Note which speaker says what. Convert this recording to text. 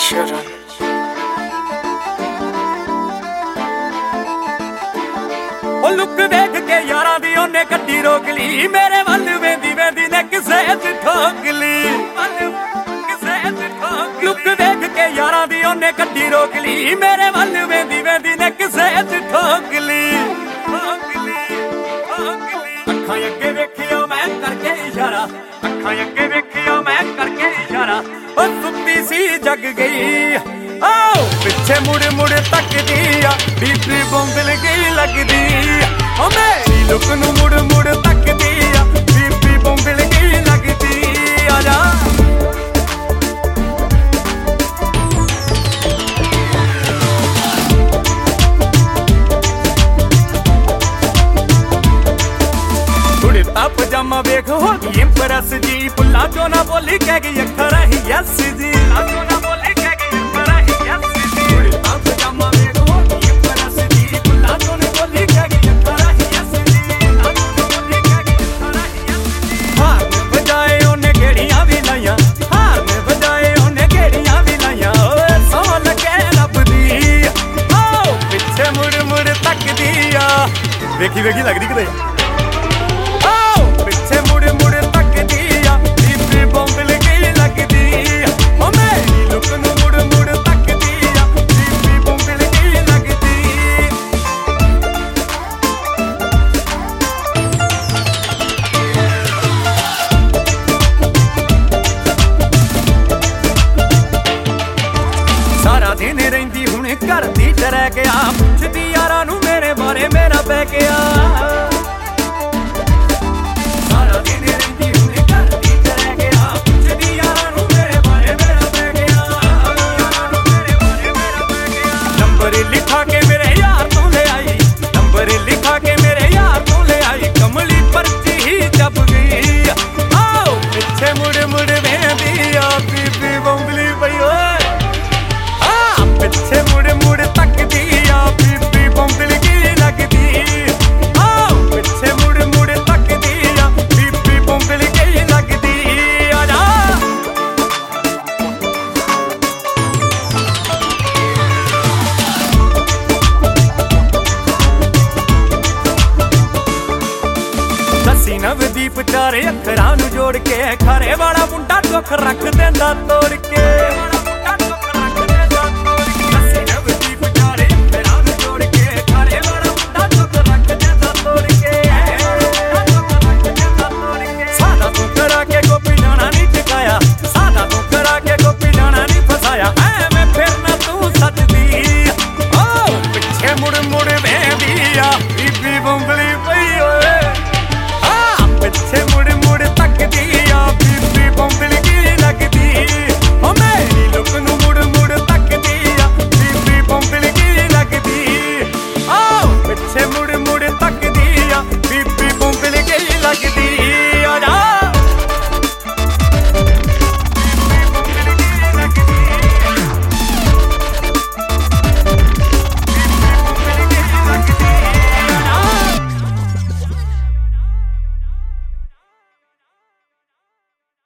Speaker 1: children.
Speaker 2: ਉਹ look ਵੇਖ ਕੇ ਯਾਰਾਂ ਦੀ ਉਹਨੇ ਗੱਡੀ ਰੋਕ ਲਈ, ਮੇਰੇ ਵੱਲ ਵੇਂਦੀ ਵੇਂਦੀ ਨੇ ਕਿਸੇ ਚ ਠੋਕ ਲਈ। ਲੁੱਕ ਵੇਖ ਕੇ ਯਾਰਾਂ ਦੀ ਉਹਨੇ ਗੱਡੀ ਰੋਕ ਲਈ, ਮੇਰੇ ਵੱਲ ਵੇਂਦੀ ਵੇਂਦੀ ਨੇ ਕਿਸੇ ਚ ਠੋਕ ਲਈ। ਅੱਖਾਂ ਅੱਗੇ ਵੇਖਿਓ ਮੈਂ ਕਰਕੇ ਇਸ਼ਾਰਾ, ਅੱਖਾਂ ਅੱਗੇ ਵੇਖਿਓ ਮੈਂ ਕਰਕੇ ਇਸ਼ਾਰਾ। ਉਹ ਸੁੱਤੀ ਸੀ ਜਗ ਗਈ, ਆਓ ਪਿੱਛੇ ਮੁੜ ਮੁੜ ਤੱਕਦੀ ਆ, ਬੀਬੀ ਬੰਬਲ ਗਈ ਲੱਗਦੀ। ਓ ਮੇਰੀ ਲੁੱਕ ਨੂੰ ਮੁੜ ਮੁੜ ਤੱਕਦੀ ਆ, ਬੀਬੀ ਬੰਬਲ ਗਈ ਲੱਗਦੀ। ਆ ਜਾ ਕੁੜਤਾ ਪਜਾਮਾ ਵੇਖ ਹੋ ਗਈ ਇੰਪ੍ਰੈਸ ਜੀ, ਬੁੱਲਾ ਚੋਂ ਨਾ ਬੋਲੀ ਕਹਿ ਗਈ ਅੱਖਰ ਹੀ ਯੈਸ ਜੀ। ਵੇਖੀ ਵੇਖੀ ਲੱਗਦੀ ਕਿਤੇ, ਆਓ ਪਿੱਛੇ ਮੁੜ ਮੁੜ ਤੱਕਦੀ ਆ, ਬੀਬੀ ਬੰਬਲ ਗਈ ਲੱਗਦੀ। ਓ ਮੇਰੀ ਲੁੱਕ ਨੂੰ ਮੁੜ ਮੁੜ ਤੱਕਦੀ ਆ, ਬੀਬੀ ਬੰਬਲ ਗਈ ਲੱਗਦੀ। ਸਾਰਾ ਦਿਨ ਰਹਿੰਦੀ ਹੁਣ ਘਰ ਦੀ ਡਰੈ ਗਿਆ, ਪੁੱਛਦੀ ਯਾਰਾਂ ਨੂੰ ਮੇਰੇ ਬਾਰੇ ਮੇਰਾ ਪੈ ਗਿਆ। ਸਾਰਾ ਦਿਨ ਰਹਿੰਦੀ ਹੁਣ ਘਰ ਦੀ ਡਰੈ ਗਿਆ, ਪੁੱਛਦੀ ਯਾਰਾਂ ਨੂੰ ਮੇਰੇ ਬਾਰੇ ਮੇਰਾ ਪੈ ਗਿਆ। ਨੰਬਰ ਲਿਖਾ ਕੇ ਮੇਰੇ ਯਾਰ ਤੋਂ ਲੈ ਆਈ, ਨੰਬਰ ਲਿਖਾ ਕੇ ਮੇਰੇ ਯਾਰ ਤੋਂ ਲੈ ਆਈ, ਕਮਲੀ ਪਰਚੀ ਹੀ ਚੱਬ ਗਈ। ਆਓ ਪਿੱਛੇ ਮੁੜ ਮੁੜ ਵੇਂਦੀ ਆ, ਬੀਬੀ ਬੰਬਲੀ ਪਈ ਓਏ। ਪਿੱਛੇ ਮੁੜ ਮੁੜ ਤੱਕਦੀ ਆ, ਬੀਬੀ ਬੰਬਲ ਗਈ ਲੱਗਦੀ। ਆਓ ਪਿੱਛੇ ਮੁੜ ਮੁੜ ਤੱਕਦੀ ਆ, ਬੀਬੀ ਬੰਬਲ ਗਈ ਲੱਗਦੀ। ਆ ਜਾ ਦੱਸੀ ਨਵਦੀਪ ਚਾਰੇ ਅੱਖਰਾਂ ਨੂੰ ਜੋੜ ਕੇ, ਖਾਰੇ ਵਾਲਾ ਮੁੰਡਾ ਦੁੱਖ ਰੱਖ ਦਿੰਦਾ ਤੋੜ ਕੇ।